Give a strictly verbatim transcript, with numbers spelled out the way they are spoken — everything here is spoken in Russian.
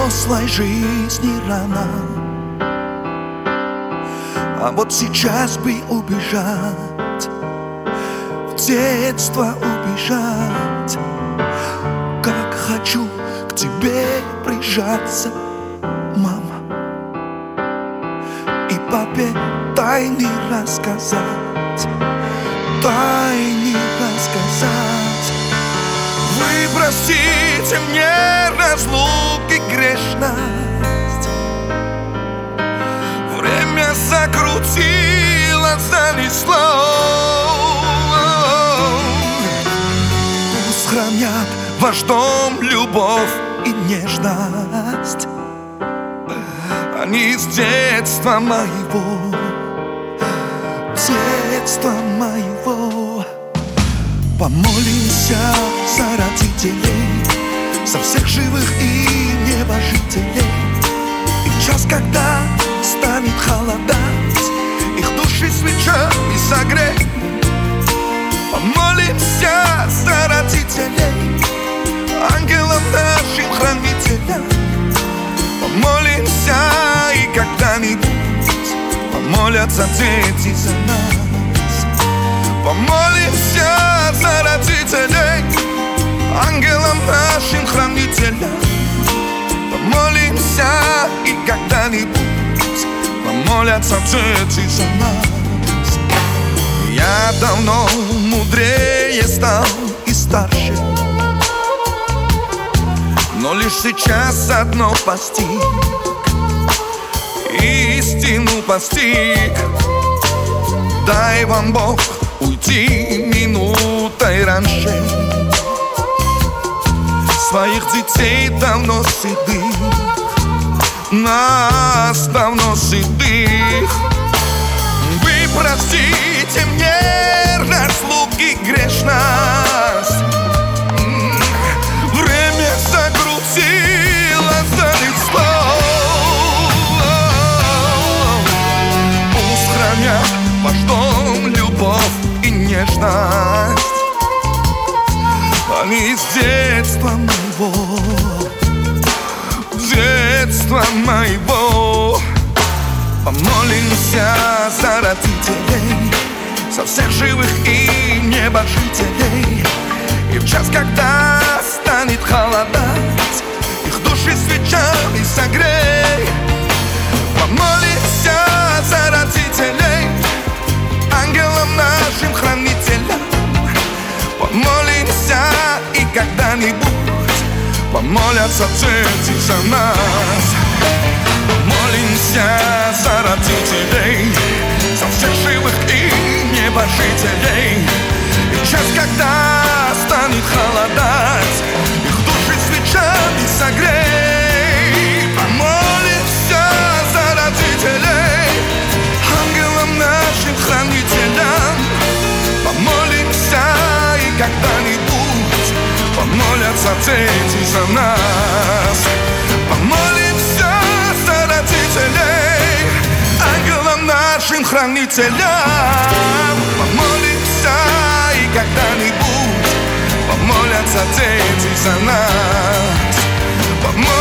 взрослой жизни рано, а вот сейчас бы убежать, в детство убежать. Как хочу к тебе прижаться, мама, и папе тайны рассказать, тайны рассказать. Вы простите мне разлуки грешность, время закрутило, занесло. Пусть хранят ваш дом любовь и нежность, они с детства моего, детства моего. Помолимся за родителей, за всех живых и небожителей. И час, когда станет холодать, их души свечами согрей. Помолимся за родителей, ангелам нашим хранителям. Помолимся, и когда-нибудь помолятся дети за нас. Помолимся за родителей, ангелам нашим хранителям. Помолимся, и когда-нибудь помолятся дети за нас. Я давно мудрее стал и старше, но лишь сейчас одно постиг, истину постиг. Дай вам Бог уйти минутой раньше, своих детей давно седых, нас давно седых. Вы простите мне разлуки грешность, время закрутило, занесло. Пусть хранят ваш дом любовь и нежность, они с детства моего, детства моего. Помолимся за родителей, за всех живых и небожителей. И в час, когда станет холодать, их души свечами согрей. Помолимся за родителей, ангелам нашим хранителям. Помолимся, и когда-нибудь помолятся дети за нас. Молимся за родителей, за всех живых и небожителей. И час, когда станет холодать, их души свечами согрей. Помолимся за родителей, ангелам нашим хранителям. Помолимся, и когда-нибудь помолятся дети за нас. Помолимся за родителей, ангелам нашим хранителям. Помолимся, и когда-нибудь помолятся дети за нас. Помолимся